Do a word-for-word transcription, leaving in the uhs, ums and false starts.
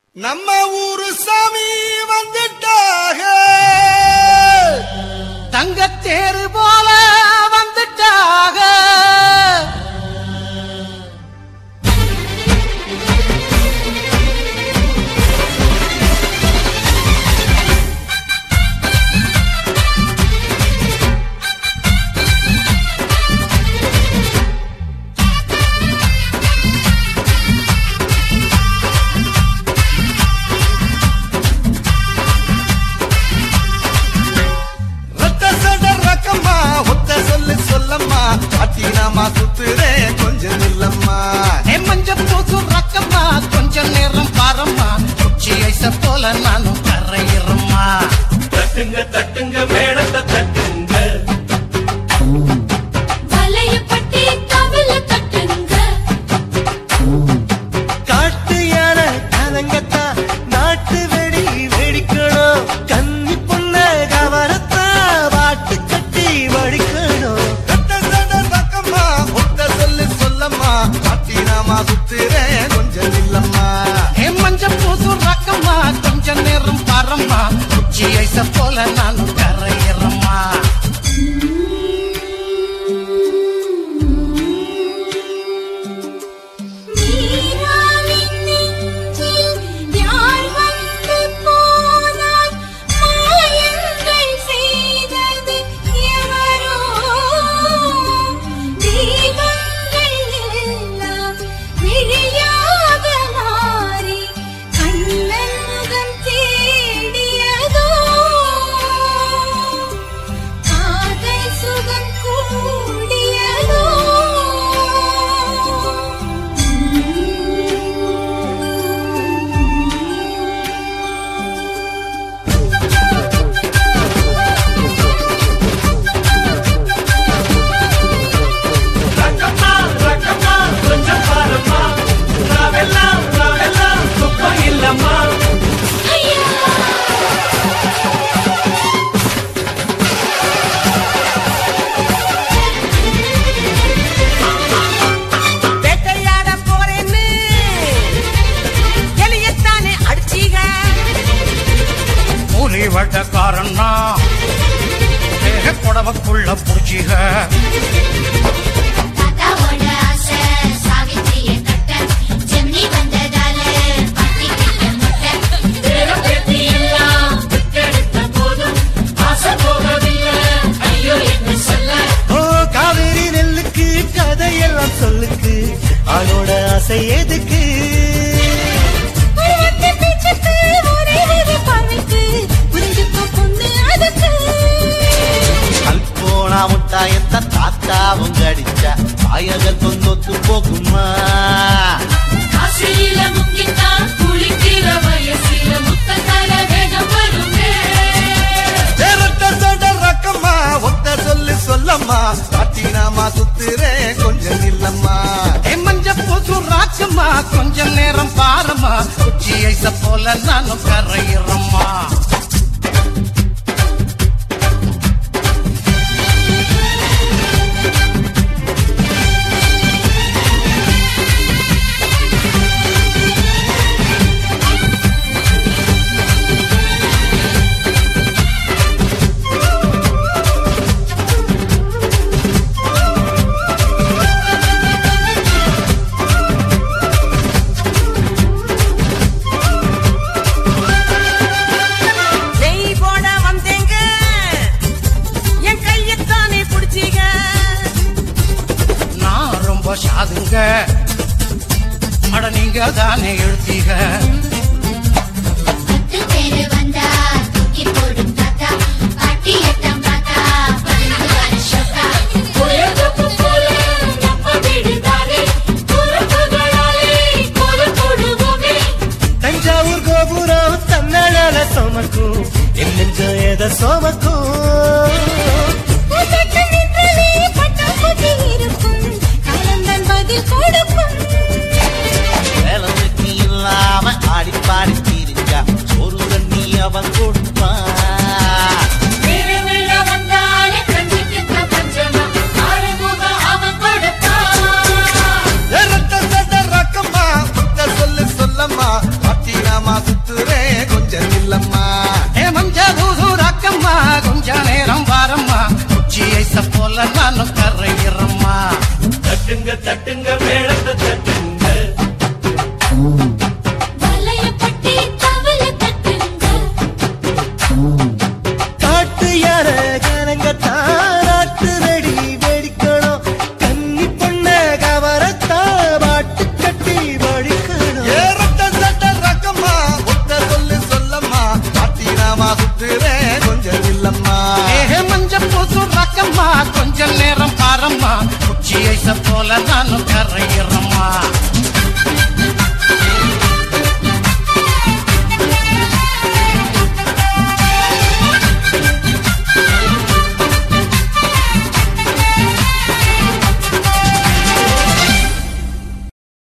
நம்ம ஊரு சாமி வந்துட்டாக, தங்கத்தேரு போல வந்துட்டாக. சொல்லம்மா அத்தினாமா சுத்துறேன் கொஞ்சம் இல்லம்மா. மஞ்ச பூசு ரக்கம்மா கொஞ்சம் நேரம் பாரம்மா, உச்சி ஐச போல நானும் கரையிறம்மா. தட்டுங்க தட்டுங்க மேடத்தை தட்டுங்க, வலைய பட்டி தவள தட்டுங்க. காட்டு யானை கலங்கத்தா நாட்டு வெடி வெடிக்கணும், கன்னி பொண்ண கவரத்தா வாட்டு கட்டி வடிக்கணும். சுத்துறேன் கொஞ்சம் இல்லம்மா. மஞ்ச பூசு ரக்கம்மா கொஞ்சம் நேரம் பாரம்மா, உச்சி ஐச போல நானும் கரையிறம்மா. வட்டக்காரன்னா புடவக்குள்ள புடிச்சிக, காவேரி நெல்லுக்கு கதையெல்லாம் சொல்லுக்கு அவனோட ஆசை எதுக்கு? போனா முட்டாயத்த தாத்தாவும் கடிச்சா பாயகள் தொந்தொத்து போகுமா? காசில முக்கிட்டா குளிக்கிற வயசில முத்தக்கால வேகம் வருமே. ரக்கம்மா ஒத்த சொல்லு சொல்லம்மா அத்தினாமா சுத்துறேன் கொஞ்சம் இல்லம்மா. மஞ்ச பூசு ராக்கம்மா கொஞ்சம் நேரம் பாரம்மா, உச்சி ஐச போல நானும் கரையிறம்மா. சாதுங்க அட நீங்க தானே எழுத்தீக, பத்து பேரு வந்தா தூக்கி போடும் தாத்தா, பாட்டி எட்டம் தாத்தா பன்னெண்டு வருஷத்தா. உலகப்பு போல நம்ம வீடுதாரே, பொறுப்புகளாலே போல போடுவோமே. தஞ்சாவூர் கோபுரம் தன்னால சோமக்கும் என் நெஞ்சம் எத சோமக்கும்? வேலைக்கு இல்லாம ஆடி பாடி தீரிச்சா ஒரு தண்ணி அவன் கொடுப்பான். ரக்கம்மா சொல்லு சொல்லம்மா பட்டினாமா சுத்துறேன் கொஞ்சம் நில்லம்மா. ஏ மஞ்ச பூசூராக்கம்மா கொஞ்ச நேரம் வாரம்மா உச்சி ஐச போல நானும் கரையிறம்மா. தட்டுங்க தட்டுங்க மேளத்தை